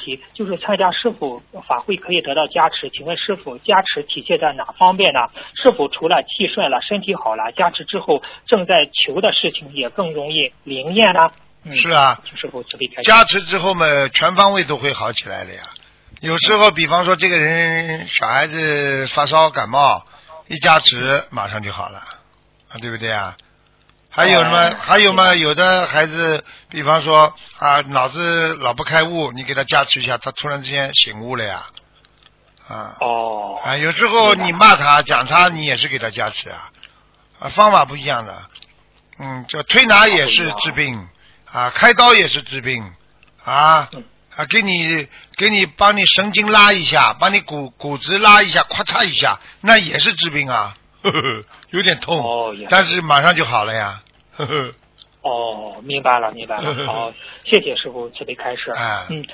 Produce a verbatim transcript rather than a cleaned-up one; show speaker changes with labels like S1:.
S1: 题，就是参加师傅法会可以得到加持，请问师傅加持体现在哪方面呢？是否除了气顺了、身体好了，加持之后正在求的事情也更容易灵验呢？嗯、
S2: 是啊，
S1: 请师傅慈悲开示。
S2: 加持之后嘛，全方位都会好起来的呀。有时候，比方说这个人小孩子发烧感冒，一加持马上就好了，啊，对不对啊？还有什么？还有嘛？有的孩子，比方说啊，脑子老不开悟，你给他加持一下，他突然之间醒悟了呀。啊。
S1: 哦。
S2: 啊，有时候你骂他、讲他，你也是给他加持啊。啊，方法不一样的。嗯，这推拿也是治病，啊，开刀也是治病，啊。啊，给你给你帮你神经拉一下，帮你骨骨质拉一下，咔嚓一下，那也是治病啊。呵呵，有点痛，
S1: 哦、
S2: 但是马上就好了呀。呵呵。
S1: 哦，明白了，明白了。好，谢谢师傅慈悲开示。
S2: 哎、
S1: 嗯，